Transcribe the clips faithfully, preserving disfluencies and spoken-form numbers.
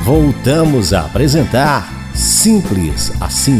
Voltamos a apresentar Simples Assim.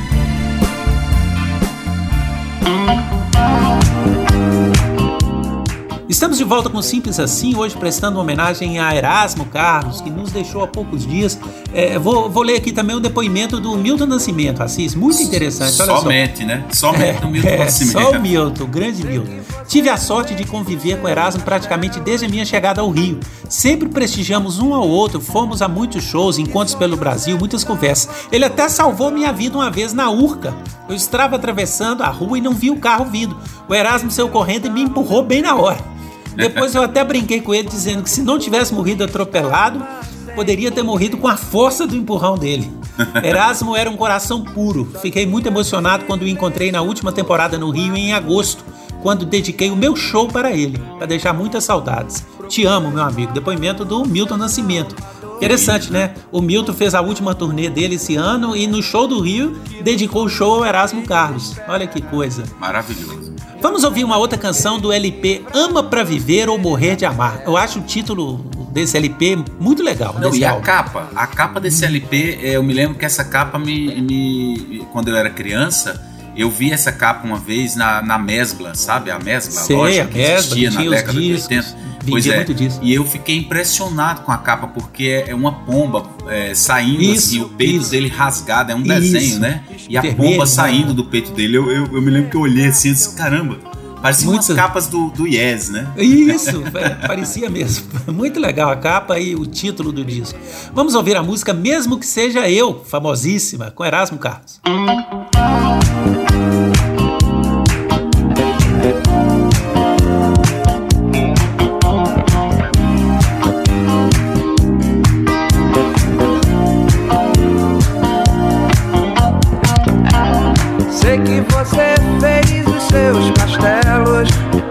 Estamos de volta com Simples Assim, hoje prestando homenagem a Erasmo Carlos, que nos deixou há poucos dias. É, vou, vou ler aqui também o depoimento do Milton Nascimento, Assis, muito interessante. Olha Somente, só. né? Somente é, o Milton é, Nascimento. Só o Milton, o grande Milton. Tive a sorte de conviver com Erasmo praticamente desde a minha chegada ao Rio. Sempre prestigiamos um ao outro, fomos a muitos shows, encontros pelo Brasil, muitas conversas. Ele até salvou minha vida uma vez na Urca. Eu estava atravessando a rua e não vi o carro vindo. O Erasmo saiu correndo e me empurrou bem na hora. Depois eu até brinquei com ele dizendo que se não tivesse morrido atropelado, poderia ter morrido com a força do empurrão dele. Erasmo era um coração puro. Fiquei muito emocionado quando o encontrei na última temporada no Rio em agosto, quando dediquei o meu show para ele, para deixar muitas saudades. Te amo, meu amigo. Depoimento do Milton Nascimento. Interessante, né? O Milton fez a última turnê dele esse ano e no show do Rio dedicou o show ao Erasmo Carlos. Olha que coisa. Maravilhoso. Vamos ouvir uma outra canção do L P Ama Pra Viver ou Morrer de Amar. Eu acho o título desse L P muito legal. Não, e álbum. a capa, a capa desse L P, eu me lembro que essa capa me, me quando eu era criança, eu vi essa capa uma vez na, na Mesbla, sabe? A Mesbla, Sei, a loja a que Mesbla, existia na década de oitenta. Pois é, muito disso. E eu fiquei impressionado com a capa, porque é uma pomba é, saindo isso, assim, o peito isso. dele rasgado, é um Isso. desenho, né? E a Vermelho, pomba né? saindo do peito dele, eu, eu, eu me lembro que eu olhei assim e disse, caramba, parecia Muito. umas capas do, do Yes, né? Isso, parecia mesmo. Muito legal a capa e o título do disco. Vamos ouvir a música Mesmo Que Seja Eu, famosíssima, com Erasmo Carlos. Sei que você fez os seus castelos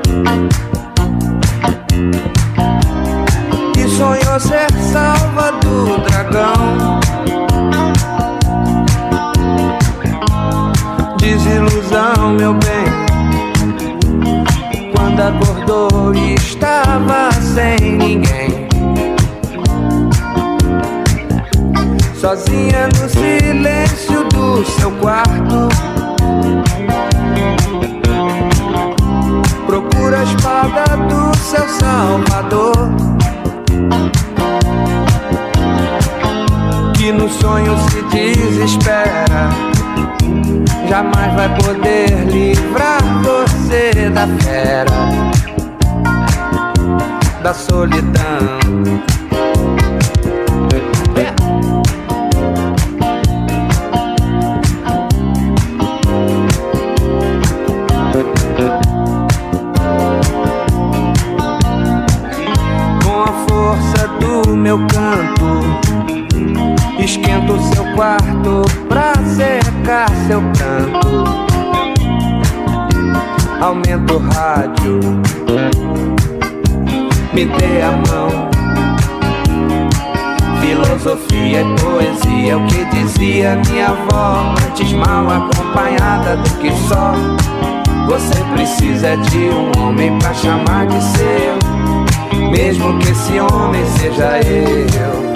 e sonhou ser salva do dragão. Desilusão, meu bem, quando acordou e estava sem ninguém, sozinha no silêncio do seu quarto. Procura a espada do seu salvador, que no sonho se desespera, jamais vai poder livrar você da fera, da solidão. Meu canto, esquento seu quarto pra secar seu canto. Aumenta o rádio, me dê a mão. Filosofia e poesia, o que dizia minha avó, antes mal acompanhada do que só. Você precisa de um homem pra chamar de seu, mesmo que esse homem seja eu.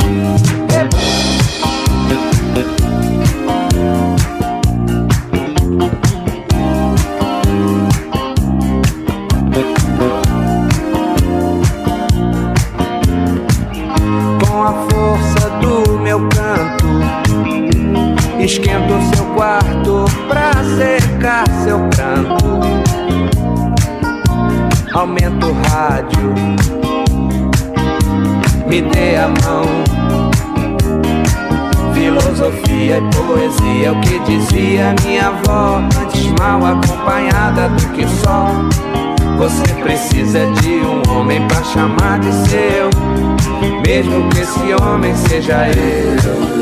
Com a força do meu canto, esquento seu quarto pra secar seu pranto. Aumenta o rádio, me dê a mão. Filosofia e poesia, o que dizia minha avó, antes mal acompanhada do que só. Você precisa de um homem pra chamar de seu, mesmo que esse homem seja eu.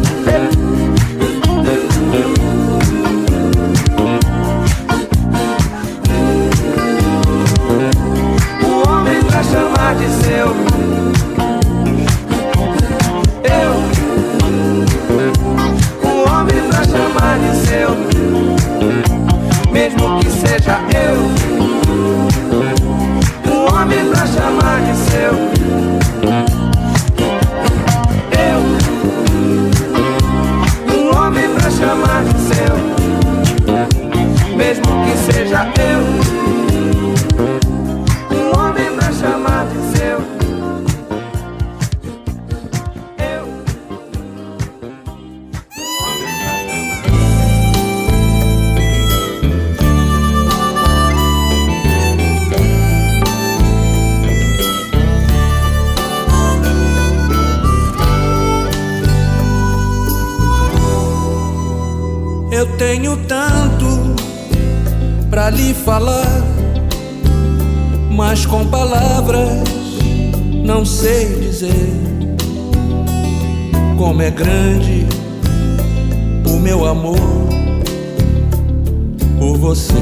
O homem pra chamar de seu, chamar de seu, mesmo que seja eu. Um homem pra chamar de seu, eu. Eu tenho tanto pra lhe falar, mas com palavras não sei dizer como é grande o meu amor por você.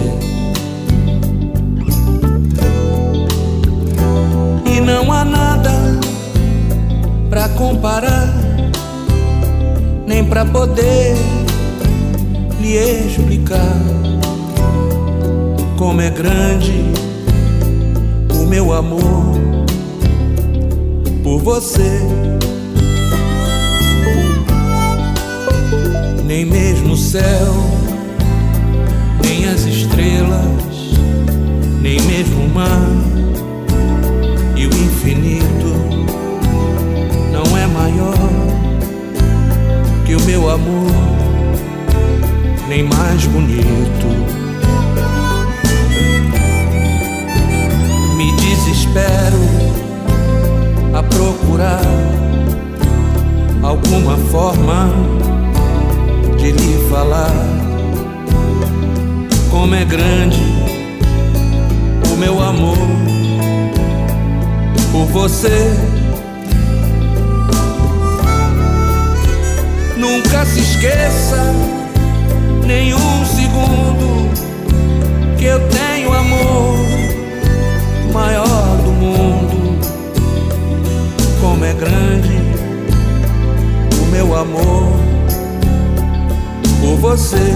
E não há nada pra comparar, nem pra poder lhe explicar como é grande o meu amor por você. Nem mesmo o céu, nem as estrelas, nem mesmo o mar e o infinito não é maior que o meu amor, nem mais bonito. Me desespero a procurar alguma forma de lhe falar como é grande o meu amor por você. Nunca se esqueça nem um segundo que eu tenho amor maior do mundo. Como é grande o meu amor por você.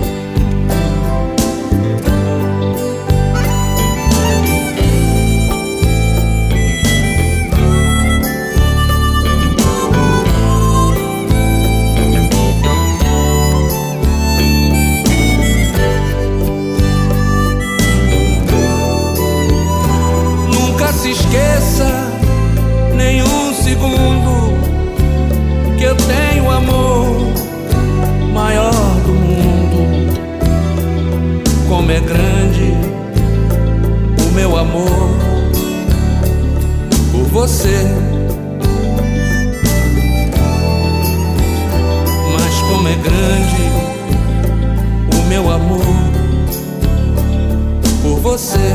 Se esqueça nem um segundo que eu tenho amor maior do mundo. Como é grande o meu amor por você. Mas como é grande o meu amor por você.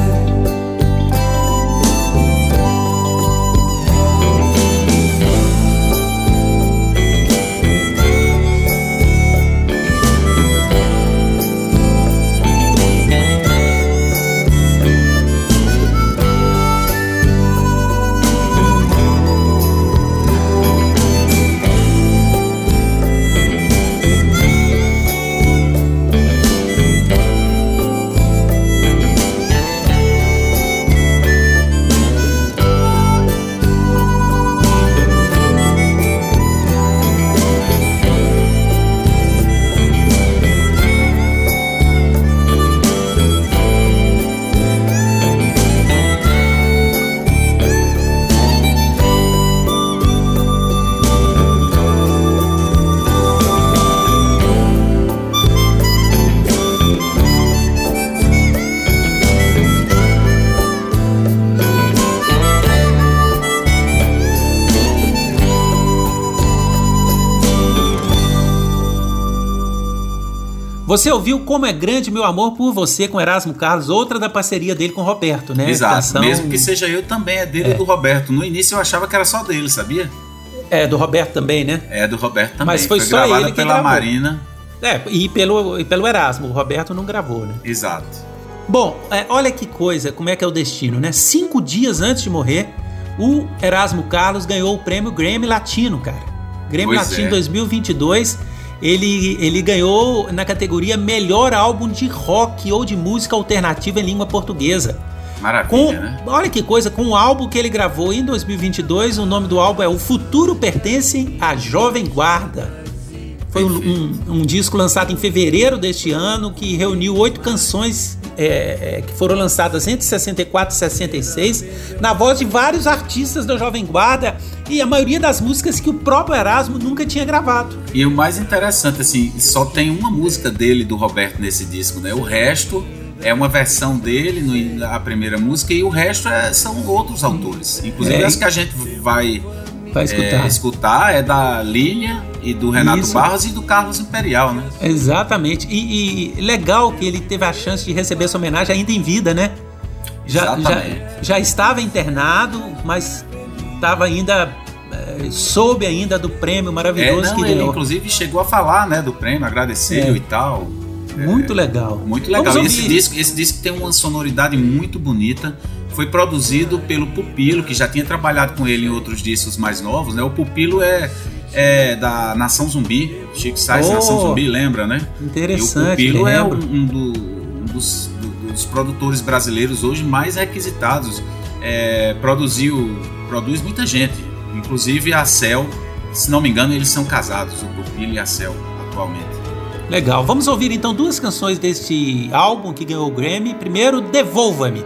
Você ouviu Como é Grande Meu Amor por Você com Erasmo Carlos, outra da parceria dele com o Roberto, né? Exato, Canção... mesmo que seja eu também, é dele e é. do Roberto. No início eu achava que era só dele, sabia? É, do Roberto também, né? É, do Roberto também. Mas foi, foi só gravada ele que pela gravou. Marina. É, e pelo, e pelo Erasmo, o Roberto não gravou, né? Exato. Bom, é, olha que coisa, como é que é o destino, né? Cinco dias antes de morrer, o Erasmo Carlos ganhou o prêmio Grammy Latino, cara. Grammy Pois Latino é. dois mil e vinte e dois. Ele, ele ganhou na categoria Melhor Álbum de Rock ou de Música Alternativa em Língua Portuguesa. Maravilha, Com, né? olha que coisa, com o álbum que ele gravou em dois mil e vinte e dois, o nome do álbum é O Futuro Pertence à Jovem Guarda. Foi um, um, um disco lançado em fevereiro deste ano que reuniu oito canções é, é, que foram lançadas entre sessenta e quatro e sessenta e seis na voz de vários artistas da Jovem Guarda e a maioria das músicas que o próprio Erasmo nunca tinha gravado. E o mais interessante, assim, só tem uma música dele, do Roberto, nesse disco, né? O resto é uma versão dele, no, a primeira música, e o resto é, são outros autores. Inclusive É. as que a gente vai Vai escutar. É, escutar é da Lília e do Renato Isso. Barros e do Carlos Imperial, né? Exatamente. E, e legal que ele teve a chance de receber essa homenagem ainda em vida, né? Já, já, já estava internado, mas estava ainda é, soube ainda do prêmio maravilhoso é, não, que ele ganhou. inclusive chegou a falar, né, do prêmio, agradeceu É. e tal. Muito É, legal. Muito legal. Vamos E esse ouvir. disco, esse disco tem uma sonoridade muito bonita. Foi produzido pelo Pupilo, que já tinha trabalhado com ele em outros discos mais novos, né? O Pupilo é, é da Nação Zumbi, Chico Sainz, Oh, Nação Zumbi, lembra, né? Interessante, E o Pupilo é um, lembro. um do- um dos, do- dos produtores brasileiros hoje mais requisitados. É, produziu, produz muita gente, inclusive a Cel, se não me engano, eles são casados, o Pupilo e a Cel, atualmente. Legal. Vamos ouvir então duas canções deste álbum que ganhou o Grammy. Primeiro, Devolva-me.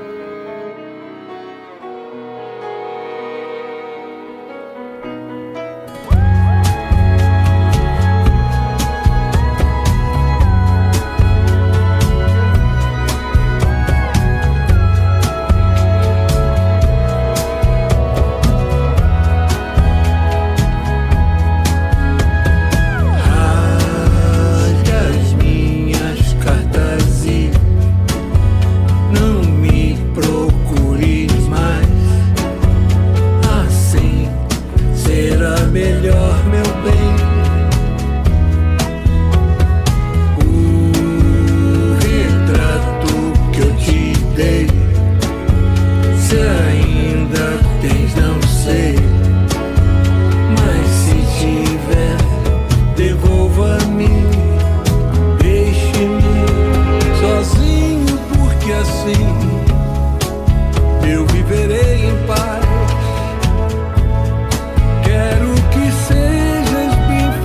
Rasga as minhas cartas e não me procures mais. Assim será melhor, meu bem. O retrato que eu te dei, se ainda tens, não sei. Mas se tiver, devolva-me, deixe-me sozinho, porque assim eu viverei em paz. Quero que sejas bem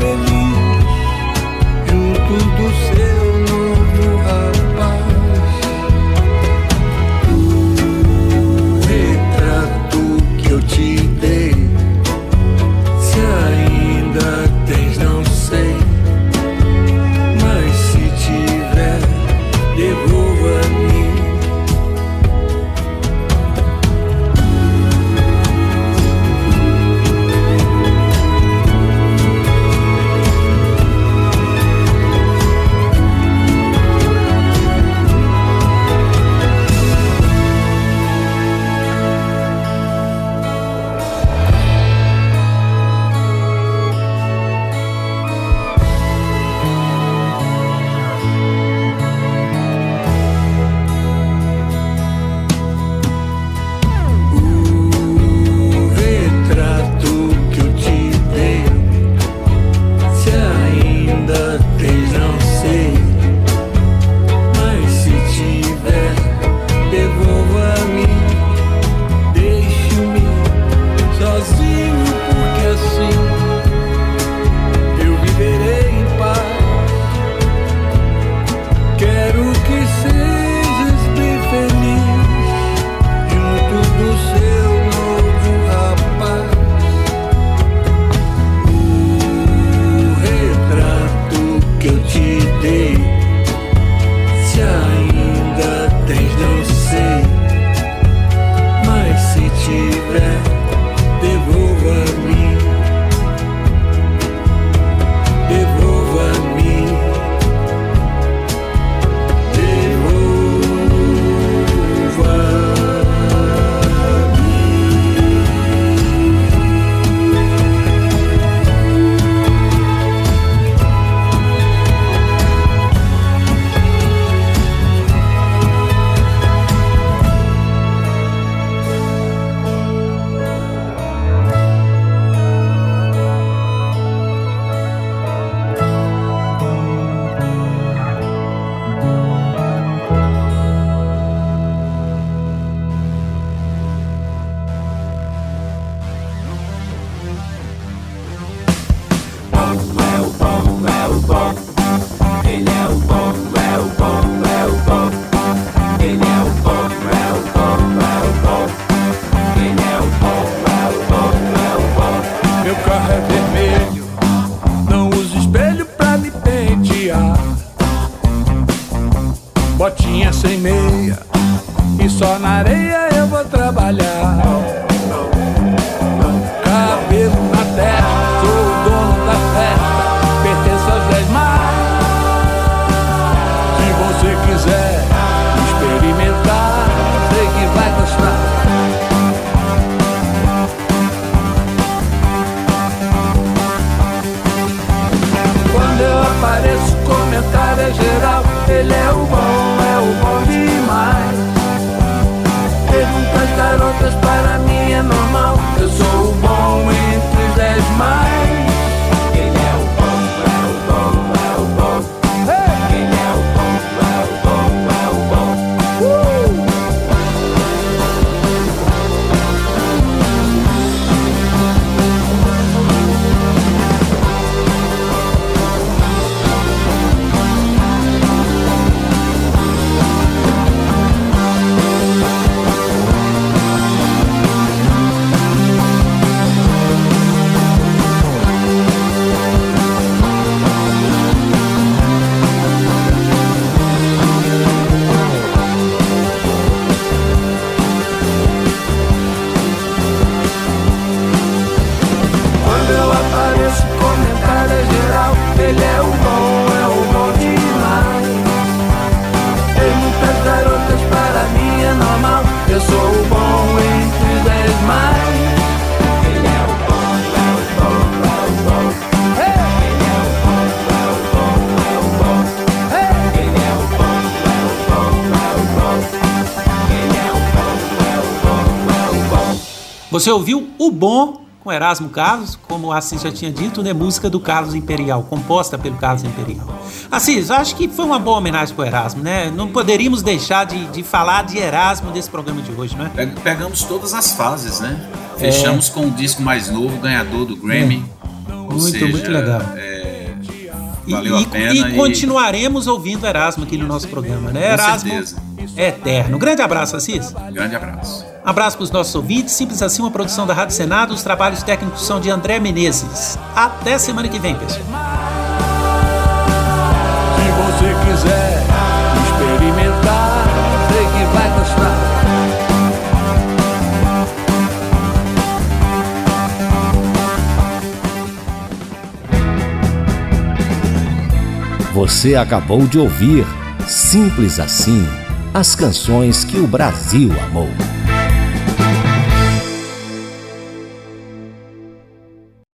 ele é o bom, é o bom demais. Pergunta às garotas, para mim é normal. Eu sou o bom entre os dez mais. Ele é o bom, é o bom, é o bom. Ele é o bom, é o bom, é o bom. Uh! Ele é o bom, é o bom demais. Tem muitas garotas, para mim é normal. Eu sou o bom entre os dez mais. Ele é o bom, é o bom, é o bom. Ele é o bom, é o bom, é o bom. Ele é o bom, é o bom, é o bom. Ele é o bom, é o bom, é o bom. Você ouviu O Bom com Erasmo Carlos, como o Assis já tinha dito, né? Música do Carlos Imperial, composta pelo Carlos Imperial. Assis, eu acho que foi uma boa homenagem para o Erasmo, né? Não poderíamos deixar de, de falar de Erasmo nesse programa de hoje, né? Pegamos todas as fases, né? Fechamos é. com o disco mais novo, ganhador do Grammy. É. Muito, seja, muito legal. É, valeu e, a pena. E, e continuaremos ouvindo Erasmo aqui no nosso programa, né? Com Erasmo certeza. É eterno. Grande abraço, Assis. Grande abraço. Abraço para os nossos ouvintes. Simples assim, uma produção da Rádio Senado. Os trabalhos técnicos são de André Menezes. Até semana que vem, pessoal. Se você quiser experimentar, sei que vai gostar. Você acabou de ouvir Simples Assim, as canções que o Brasil amou.